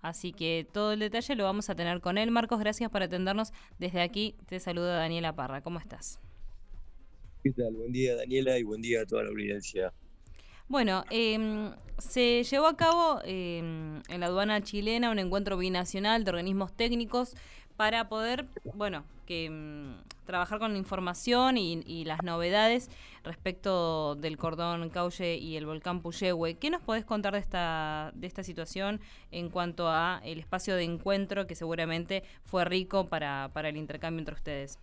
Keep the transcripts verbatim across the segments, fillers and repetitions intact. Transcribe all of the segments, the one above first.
Así que todo el detalle lo vamos a tener con él. Marcos, gracias por atendernos. Desde aquí te saluda Daniela Parra. ¿Cómo estás? ¿Qué tal? Buen día, Daniela, y buen día a toda la audiencia. Bueno, eh, se llevó a cabo eh, en la aduana chilena un encuentro binacional de organismos técnicos para poder, bueno, que mm, trabajar con la información y, y las novedades respecto del cordón Caulle y el volcán Puyehue. ¿Qué nos podés contar de esta, de esta situación en cuanto a el espacio de encuentro que seguramente fue rico para, para el intercambio entre ustedes?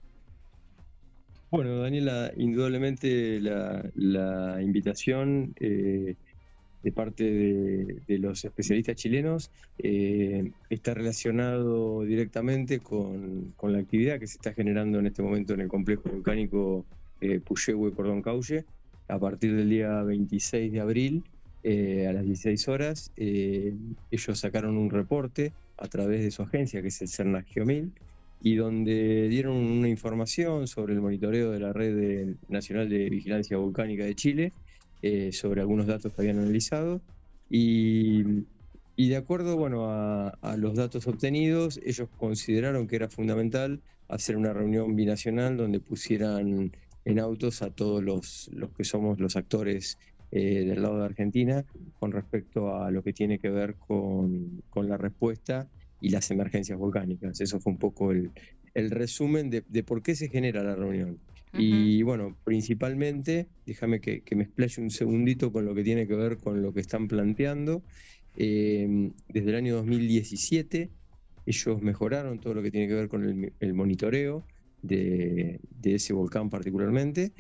Bueno, Daniela, indudablemente la, la invitación eh, de parte de, de los especialistas chilenos eh, está relacionado directamente con, con la actividad que se está generando en este momento en el complejo volcánico eh, Puyehue-Cordón Caulle. A partir del día veintiséis de abril, eh, a las dieciséis horas, eh, ellos sacaron un reporte a través de su agencia, que es el CERNAC Geomil, y donde dieron una información sobre el monitoreo de la Red de- Nacional de Vigilancia Volcánica de Chile, eh, sobre algunos datos que habían analizado, y, y de acuerdo, bueno, a, a los datos obtenidos, ellos consideraron que era fundamental hacer una reunión binacional donde pusieran en autos a todos los, los que somos los actores eh, del lado de Argentina con respecto a lo que tiene que ver con, con la respuesta y las emergencias volcánicas. Eso fue un poco el, el resumen de, de por qué se genera la reunión. Ujú. Y bueno, principalmente, déjame que, que me explaye un segundito con lo que tiene que ver con lo que están planteando. Eh, desde el año dos mil diecisiete, ellos mejoraron todo lo que tiene que ver con el, el monitoreo de, de ese volcán particularmente,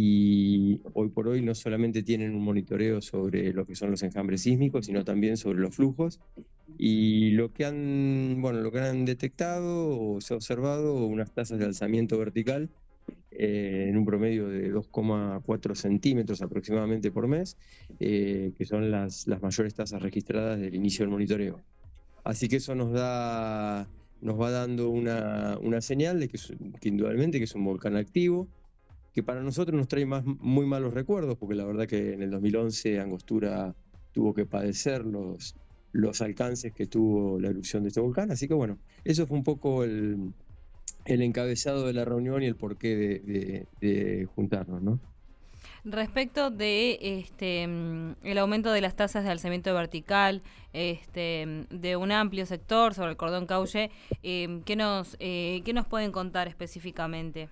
y hoy por hoy no solamente tienen un monitoreo sobre lo que son los enjambres sísmicos, sino también sobre los flujos. Y lo que han, bueno, lo que han detectado o se ha observado unas tasas de alzamiento vertical eh, en un promedio de dos coma cuatro centímetros aproximadamente por mes, eh, que son las, las mayores tasas registradas desde el inicio del monitoreo. Así que eso nos da, nos va dando una, una señal de que, es- que indudablemente que es un volcán activo, que para nosotros nos trae más, muy malos recuerdos, porque la verdad que en el dos mil once Angostura tuvo que padecer los, los alcances que tuvo la erupción de este volcán. Así que bueno, eso fue un poco el, el encabezado de la reunión y el porqué de, de, de juntarnos, ¿no? Respecto de este mm, el aumento de las tasas de alzamiento vertical, este mm, de un amplio sector sobre el cordón Caulle, eh, ¿qué nos eh, qué nos pueden contar específicamente?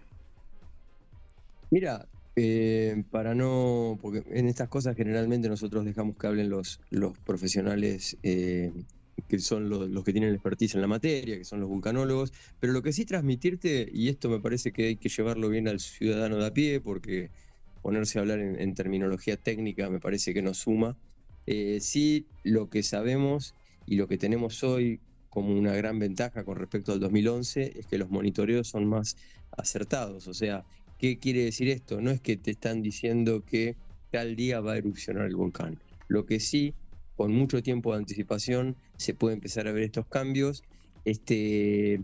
Mira, eh, para no, porque en estas cosas generalmente nosotros dejamos que hablen los, los profesionales eh, que son los, los que tienen expertise en la materia, que son los vulcanólogos, pero lo que sí transmitirte, y esto me parece que hay que llevarlo bien al ciudadano de a pie, porque ponerse a hablar en, en terminología técnica me parece que no suma. Eh, sí, lo que sabemos y lo que tenemos hoy como una gran ventaja con respecto al dos mil once es que los monitoreos son más acertados. O sea, ¿qué quiere decir esto? No es que te están diciendo que tal día va a erupcionar el volcán. Lo que sí, con mucho tiempo de anticipación, se puede empezar a ver estos cambios. Este,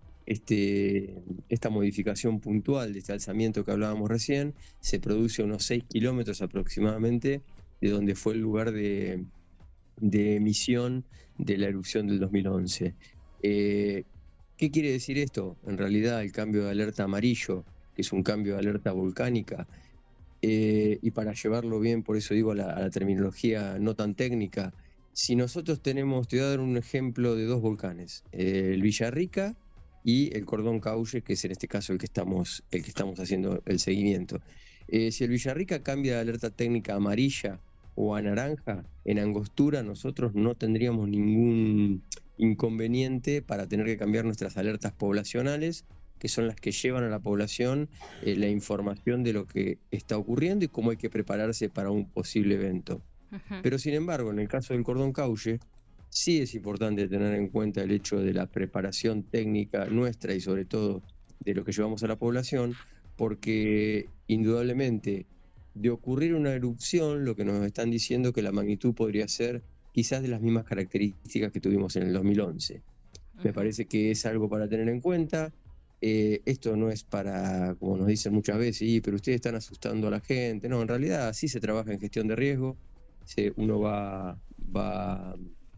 este, esta modificación puntual de este alzamiento que hablábamos recién se produce a unos seis kilómetros aproximadamente de donde fue el lugar de, de emisión de la erupción del dos mil once. Eh, ¿Qué quiere decir esto? En realidad, el cambio de alerta amarillo, que es un cambio de alerta volcánica, eh, y para llevarlo bien, por eso digo a la, a la terminología no tan técnica, si nosotros tenemos, te voy a dar un ejemplo de dos volcanes, eh, el Villarrica y el Cordón Caulle, que es en este caso el que estamos, el que estamos haciendo el seguimiento. Eh, si el Villarrica cambia de alerta técnica amarilla o a naranja, en Angostura nosotros no tendríamos ningún inconveniente para tener que cambiar nuestras alertas poblacionales, que son las que llevan a la población eh, la información de lo que está ocurriendo y cómo hay que prepararse para un posible evento. Ujú. Pero sin embargo, en el caso del cordón Caulle, sí es importante tener en cuenta el hecho de la preparación técnica nuestra y sobre todo de lo que llevamos a la población, porque indudablemente de ocurrir una erupción, lo que nos están diciendo que la magnitud podría ser quizás de las mismas características que tuvimos en el dos mil once. Me Ujú. parece que es algo para tener en cuenta. Eh, esto no es para, como nos dicen muchas veces, "Y, pero ustedes están asustando a la gente". No, en realidad sí se trabaja en gestión de riesgo. Se, uno va, va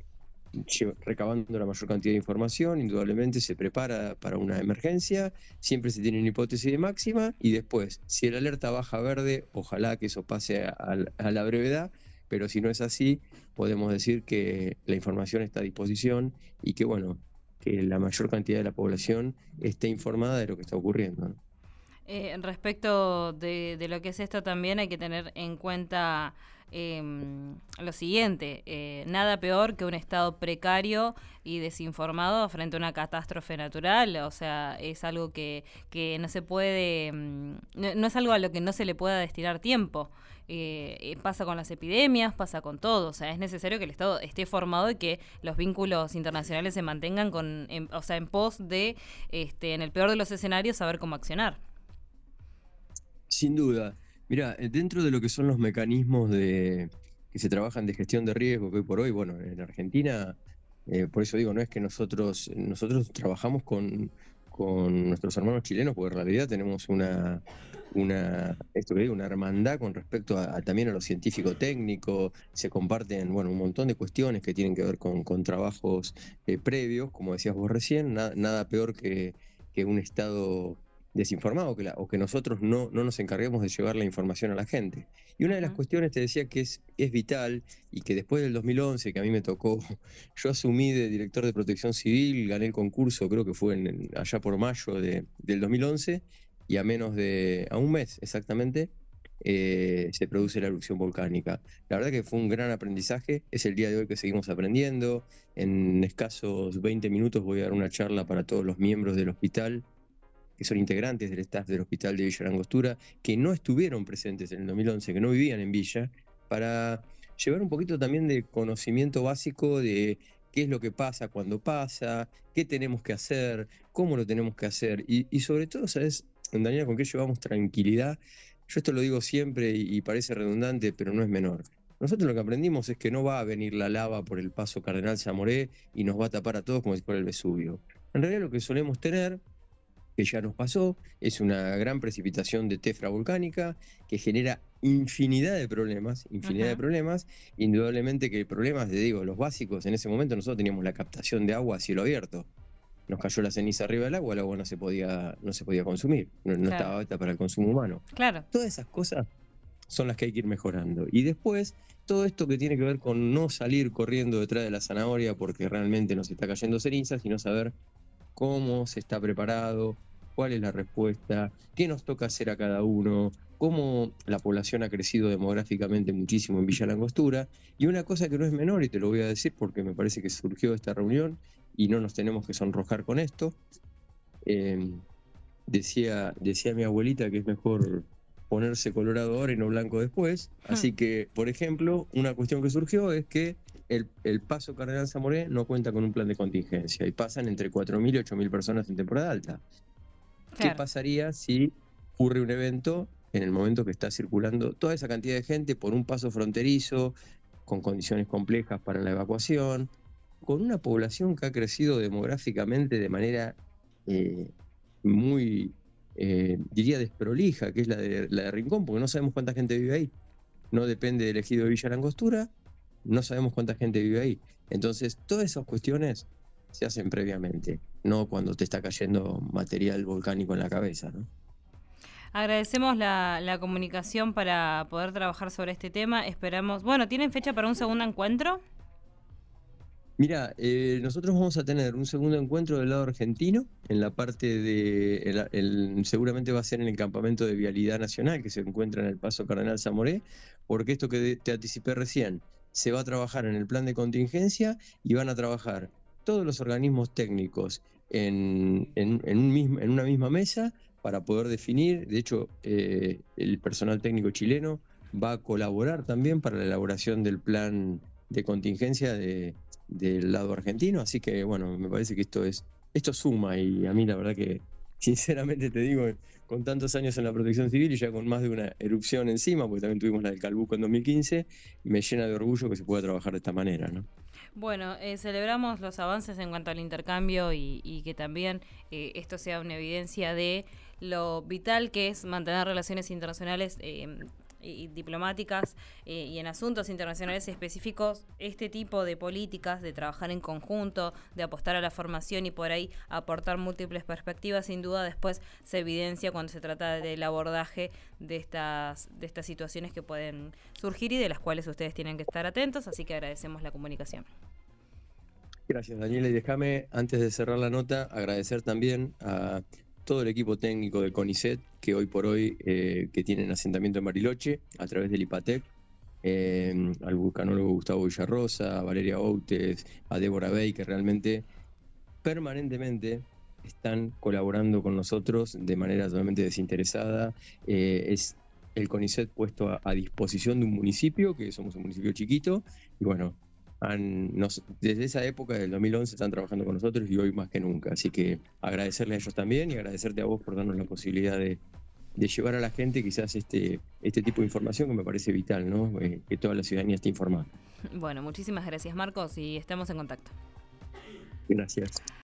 recabando la mayor cantidad de información, indudablemente se prepara para una emergencia, siempre se tiene una hipótesis de máxima y después, si el alerta baja a verde, ojalá que eso pase a, a la brevedad, pero si no es así, podemos decir que la información está a disposición y que, bueno, que la mayor cantidad de la población esté informada de lo que está ocurriendo, ¿no? Eh, respecto de, de lo que es esto también hay que tener en cuenta eh, lo siguiente, eh, nada peor que un estado precario y desinformado frente a una catástrofe natural, o sea, es algo que, que no se puede, no, no es algo a lo que no se le pueda destinar tiempo. Eh, pasa con las epidemias, pasa con todo, o sea, es necesario que el Estado esté formado y que los vínculos internacionales se mantengan con, en, o sea, en pos de, este, en el peor de los escenarios, saber cómo accionar. Sin duda. Mira, dentro de lo que son los mecanismos de que se trabajan de gestión de riesgo, que hoy por hoy, bueno, en Argentina, eh, por eso digo, no es que nosotros, nosotros trabajamos con, con nuestros hermanos chilenos, porque en realidad tenemos una, una, esto que digo, una hermandad con respecto a, a también a lo científico técnico, se comparten, bueno, un montón de cuestiones que tienen que ver con, con trabajos eh, previos, como decías vos recién, na, nada peor que, que un estado desinformado que la, o que nosotros no, no nos encarguemos de llevar la información a la gente. Y una de las Uh-huh. cuestiones te decía que es, es vital y que después del dos mil once, que a mí me tocó, yo asumí de director de Protección Civil, gané el concurso, creo que fue en, allá por mayo de, del dos mil once, y a menos de, a un mes exactamente, eh, se produce la erupción volcánica. La verdad que fue un gran aprendizaje, es el día de hoy que seguimos aprendiendo. En escasos veinte minutos voy a dar una charla para todos los miembros del hospital que son integrantes del staff del Hospital de Villa Langostura, que no estuvieron presentes en el dos mil once, que no vivían en Villa, para llevar un poquito también de conocimiento básico de qué es lo que pasa cuando pasa, qué tenemos que hacer, cómo lo tenemos que hacer, y, y sobre todo, ¿sabes, Daniela, con qué llevamos tranquilidad? Yo esto lo digo siempre y, y parece redundante, pero no es menor. Nosotros lo que aprendimos es que no va a venir la lava por el paso Cardenal Zamoré y nos va a tapar a todos como si fuera el Vesubio. En realidad lo que solemos tener, que ya nos pasó, es una gran precipitación de tefra volcánica que genera infinidad de problemas, infinidad uh-huh. de problemas, indudablemente que problemas, de digo, los básicos, en ese momento nosotros teníamos la captación de agua a cielo abierto, nos cayó la ceniza arriba del agua, el agua no se podía, no se podía consumir, no, no claro. estaba apta para el consumo humano. Claro. Todas esas cosas son las que hay que ir mejorando. Y después, todo esto que tiene que ver con no salir corriendo detrás de la zanahoria porque realmente nos está cayendo ceniza, sino saber cómo se está preparado, cuál es la respuesta, qué nos toca hacer a cada uno, cómo la población ha crecido demográficamente muchísimo en Villa Langostura. Y una cosa que no es menor, y te lo voy a decir porque me parece que surgió esta reunión y no nos tenemos que sonrojar con esto, eh, decía, decía mi abuelita que es mejor ponerse colorado ahora y no blanco después. Así que, por ejemplo, una cuestión que surgió es que el, el paso Cardenal Zamoré no cuenta con un plan de contingencia y pasan entre cuatro mil y ocho mil personas en temporada alta. Claro. ¿Qué pasaría si ocurre un evento en el momento que está circulando toda esa cantidad de gente por un paso fronterizo, con condiciones complejas para la evacuación, con una población que ha crecido demográficamente de manera eh, muy, eh, diría, desprolija, que es la de, la de Rincón, porque no sabemos cuánta gente vive ahí. No depende del ejido de Villa Langostura, no sabemos cuánta gente vive ahí. Entonces, todas esas cuestiones se hacen previamente, no cuando te está cayendo material volcánico en la cabeza, ¿no? Agradecemos la, la comunicación para poder trabajar sobre este tema. Esperamos, bueno, ¿tienen fecha para un segundo encuentro? Mira, eh, nosotros vamos a tener un segundo encuentro del lado argentino, en la parte de, el, el, seguramente va a ser en el campamento de Vialidad Nacional, que se encuentra en el Paso Cardenal Zamoré, porque esto que te anticipé recién, se va a trabajar en el plan de contingencia y van a trabajar todos los organismos técnicos en, en, en, un mismo, en una misma mesa para poder definir. De hecho, eh, el personal técnico chileno va a colaborar también para la elaboración del plan de contingencia de, del lado argentino, así que bueno, me parece que esto es esto suma, y a mí la verdad que sinceramente te digo, con tantos años en la protección civil y ya con más de una erupción encima, porque también tuvimos la del Calbuco en dos mil quince, me llena de orgullo que se pueda trabajar de esta manera, ¿no? Bueno, eh, celebramos los avances en cuanto al intercambio y, y que también eh, esto sea una evidencia de lo vital que es mantener relaciones internacionales eh, y diplomáticas eh, y en asuntos internacionales específicos, este tipo de políticas, de trabajar en conjunto, de apostar a la formación y por ahí aportar múltiples perspectivas, sin duda después se evidencia cuando se trata del abordaje de estas, de estas situaciones que pueden surgir y de las cuales ustedes tienen que estar atentos, así que agradecemos la comunicación. Gracias, Daniela, y déjame, antes de cerrar la nota, agradecer también a todo el equipo técnico de CONICET, que hoy por hoy, eh, que tienen asentamiento en Bariloche, a través del IPATEC, eh, al vulcanólogo Gustavo Villarrosa, a Valeria Outes, a Débora Bey, que realmente permanentemente están colaborando con nosotros de manera totalmente desinteresada. Eh, es el CONICET puesto a, a disposición de un municipio, que somos un municipio chiquito, y bueno, Han, nos, desde esa época del dos mil once están trabajando con nosotros y hoy más que nunca, así que agradecerles a ellos también y agradecerte a vos por darnos la posibilidad de, de llevar a la gente quizás este, este tipo de información que me parece vital, ¿no? Eh, que toda la ciudadanía esté informada. Bueno, muchísimas gracias, Marcos, y estamos en contacto. Gracias.